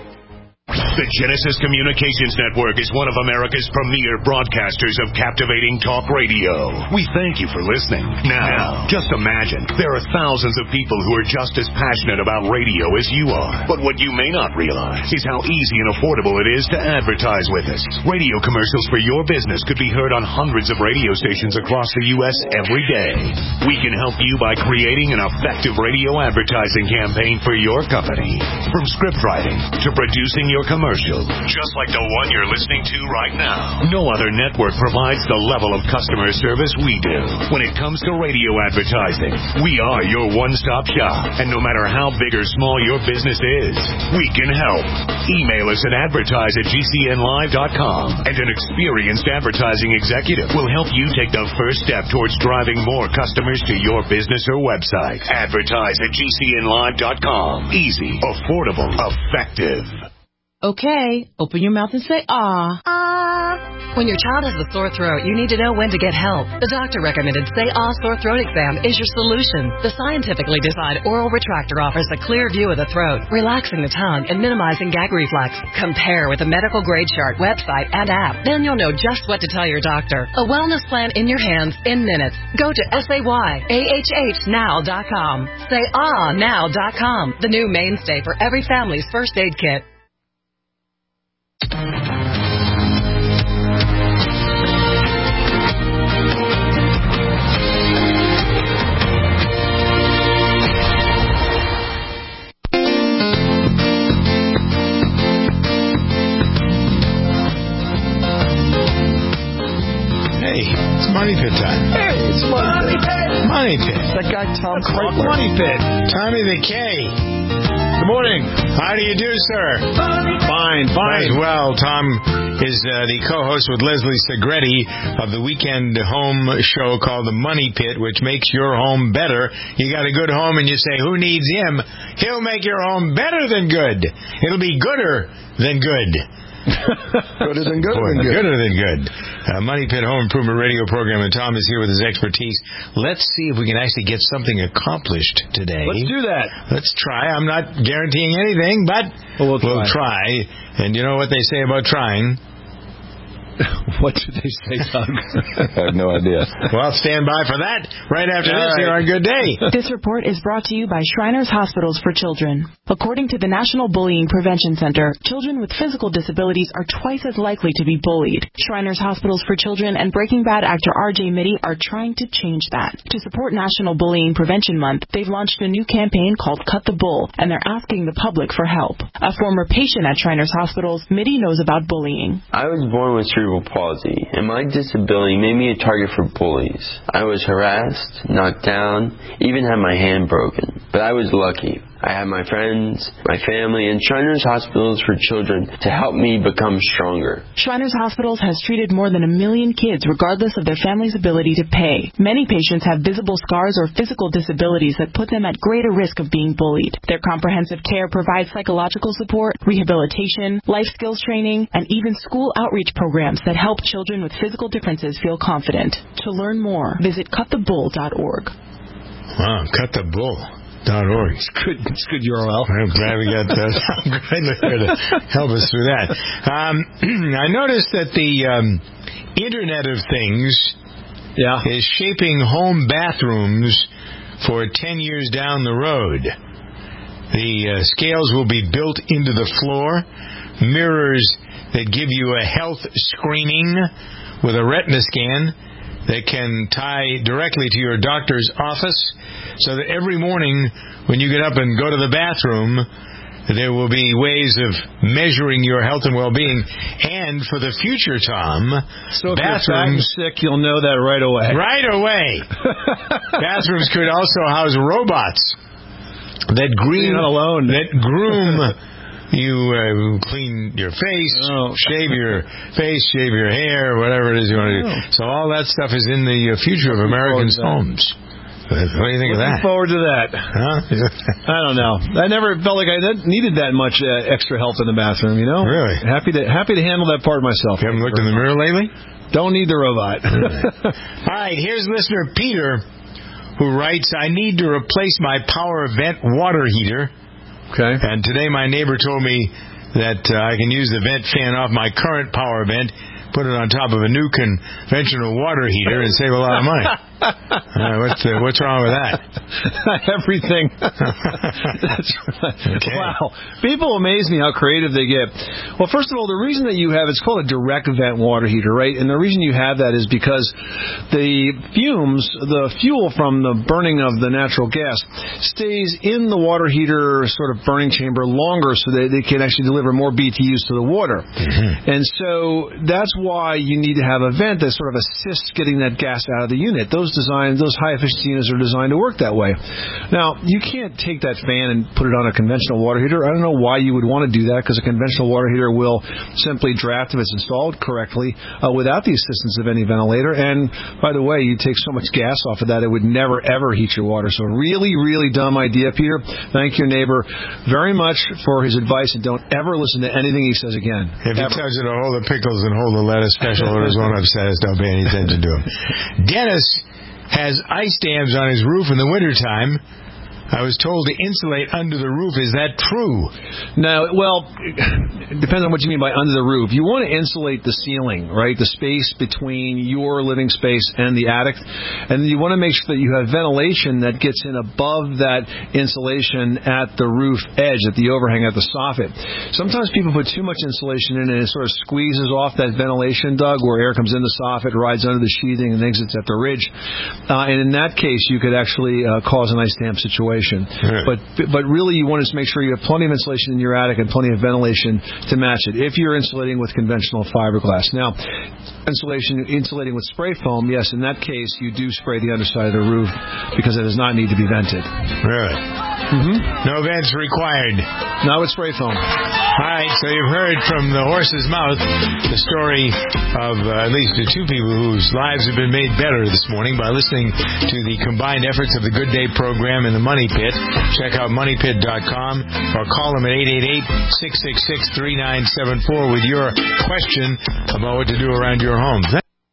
The Genesis Communications Network is one of America's premier broadcasters of captivating talk radio. We thank you for listening. Now, just imagine, there are thousands of people who are just as passionate about radio as you are. But what you may not realize is how easy and affordable it is to advertise with us. Radio commercials for your business could be heard on hundreds of radio stations across the U S every day. We can help you by creating an effective radio advertising campaign for your company. From script writing to producing your commercial, just like the one you're listening to right now. No other network provides the level of customer service we do. When it comes to radio advertising, we are your one-stop shop. And no matter how big or small your business is, we can help. Email us at advertise at G C N live dot com, and an experienced advertising executive will help you take the first step towards driving more customers to your business or website. Advertise at G C N live dot com. Easy, affordable, effective. Okay, open your mouth and say, ah. Ah. When your child has a sore throat, you need to know when to get help. The doctor recommended Say Ah Sore Throat Exam is your solution. The scientifically designed oral retractor offers a clear view of the throat, relaxing the tongue and minimizing gag reflex. Compare with the medical grade chart, website, and app. Then you'll know just what to tell your doctor. A wellness plan in your hands in minutes. Go to S A Y A H H now dot com. Say Ah now dot com, the new mainstay for every family's first aid kit. Money Pit time. Hey, it's Money Pit. Money Pit. That guy Tom Kramer. Money Pit. Tommy the K. Good morning. How do you do, sir? Fine, fine. As well, Tom is uh, the co-host with Leslie Segretti of the weekend home show called The Money Pit, which makes your home better. You got a good home and you say, who needs him? He'll make your home better than good. It'll be gooder than good. Gooder than good. Boy, than good. Gooder than good. Uh, Money Pit Home Improvement Radio Program, and Tom is here with his expertise. Let's see if we can actually get something accomplished today. Let's do that. Let's try. I'm not guaranteeing anything, but well, we'll, we'll try. try. And you know what they say about trying? What did they say, Doug? I have no idea. Well, stand by for that right after All this right. here on Good Day. This report is brought to you by Shriners Hospitals for Children. According to the National Bullying Prevention Center, children with physical disabilities are twice as likely to be bullied. Shriners Hospitals for Children and Breaking Bad actor R J Mitty are trying to change that. To support National Bullying Prevention Month, they've launched a new campaign called Cut the Bull, and they're asking the public for help. A former patient at Shriners Hospitals, Mitty knows about bullying. I was born with cerebral palsy, and my disability made me a target for bullies. I was harassed, knocked down, even had my hand broken. But I was lucky. I had my friends, my family, and Shriners Hospitals for Children to help me become stronger. Shriners Hospitals has treated more than a million kids regardless of their family's ability to pay. Many patients have visible scars or physical disabilities that put them at greater risk of being bullied. Their comprehensive care provides psychological support, rehabilitation, life skills training, and even school outreach programs that help children with physical differences feel confident. To learn more, visit cut the bull dot org. Wow, cut the bull. Dot org. It's good. It's good U R L. I'm glad we got that. I'm glad to help us through that. Um, I noticed that the um, Internet of Things yeah. is shaping home bathrooms for ten years down the road. The uh, scales will be built into the floor, mirrors that give you a health screening with a retina scan that can tie directly to your doctor's office, so that every morning when you get up and go to the bathroom, there will be ways of measuring your health and well-being. And for the future, Tom, so if bathrooms... you're fat and sick, you'll know that right away. Right away. Bathrooms could also house robots that green, not alone. that groom... You uh, clean your face, oh. shave your face, shave your hair, whatever it is you want to do. So all that stuff is in the uh, future of Americans' homes. What do you think Looking of that? Looking forward to that. Huh? I don't know. I never felt like I needed that much uh, extra help in the bathroom, you know? Really? Happy to happy to handle that part myself. You haven't looked in the mirror lately? Don't need the robot. All right, here's listener Peter, who writes, I need to replace my power vent water heater. Okay. And today my neighbor told me that uh, I can use the vent fan off my current power vent, put it on top of a new conventional water heater, and save a lot of money. uh, what's, uh, what's wrong with that? Everything. That's right. Okay. Wow. People amaze me how creative they get. Well, first of all, the reason that you have, it's called a direct vent water heater, right? And the reason you have that is because the fumes, the fuel from the burning of the natural gas stays in the water heater sort of burning chamber longer so that they can actually deliver more B T Us to the water. Mm-hmm. And so that's why you need to have a vent that sort of assists getting that gas out of the unit. Those designs, those high-efficiency units are designed to work that way. Now, you can't take that fan and put it on a conventional water heater. I don't know why you would want to do that, because a conventional water heater will simply draft if it's installed correctly uh, without the assistance of any ventilator. And, by the way, you take so much gas off of that, it would never, ever heat your water. So really, really dumb idea, Peter. Thank your neighbor very much for his advice, and don't ever listen to anything he says again. If ever. he tells you to hold the pickles and hold the lettuce, special orders won't upset us. Don't pay any attention to him. Dennis has ice dams on his roof in the wintertime. I was told to insulate under the roof. Is that true? No, well, it depends on what you mean by under the roof. You want to insulate the ceiling, right? The space between your living space and the attic. And you want to make sure that you have ventilation that gets in above that insulation at the roof edge, at the overhang, at the soffit. Sometimes people put too much insulation in and it sort of squeezes off that ventilation, Doug, where air comes in the soffit, rides under the sheathing, and exits at the ridge. Uh, and in that case, you could actually uh, cause an ice dam situation. Right. But but really, you want to make sure you have plenty of insulation in your attic and plenty of ventilation to match it. If you're insulating with conventional fiberglass, now insulation insulating with spray foam, yes, in that case you do spray the underside of the roof because it does not need to be vented. Really? Mm-hmm. No vents required. Not with spray foam. All right, so you've heard from the horse's mouth the story of uh, at least the two people whose lives have been made better this morning by listening to the combined efforts of the Good Day program and the Money Pit. Check out money pit dot com or call them at eight eight eight, six six six, three nine seven four with your question about what to do around your home.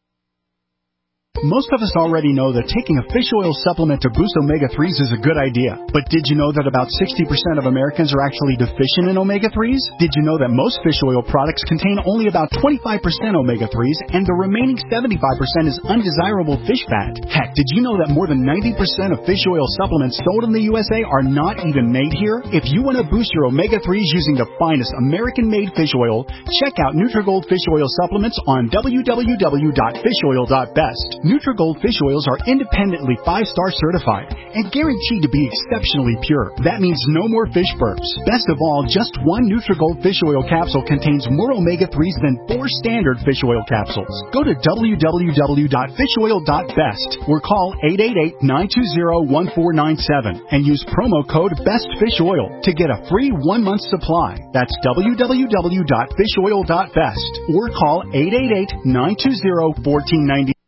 Most of us already know that taking a fish oil supplement to boost omega threes is a good idea. But did you know that about sixty percent of Americans are actually deficient in omega threes? Did you know that most fish oil products contain only about twenty-five percent omega threes and the remaining seventy-five percent is undesirable fish fat? Heck, did you know that more than ninety percent of fish oil supplements sold in the U S A are not even made here? If you want to boost your omega threes using the finest American-made fish oil, check out Nutrigold Fish Oil Supplements on w w w dot fish oil dot best. Nutrigold fish oils are independently five-star certified and guaranteed to be exceptionally pure. That means no more fish burps. Best of all, just one Nutrigold fish oil capsule contains more omega threes than four standard fish oil capsules. Go to w w w dot fish oil dot best or call eight eight eight, nine two zero, one four nine seven and use promo code BESTFISHOIL to get a free one-month supply. That's w w w dot fish oil dot best or call eight eight eight, nine two zero, one four nine zero.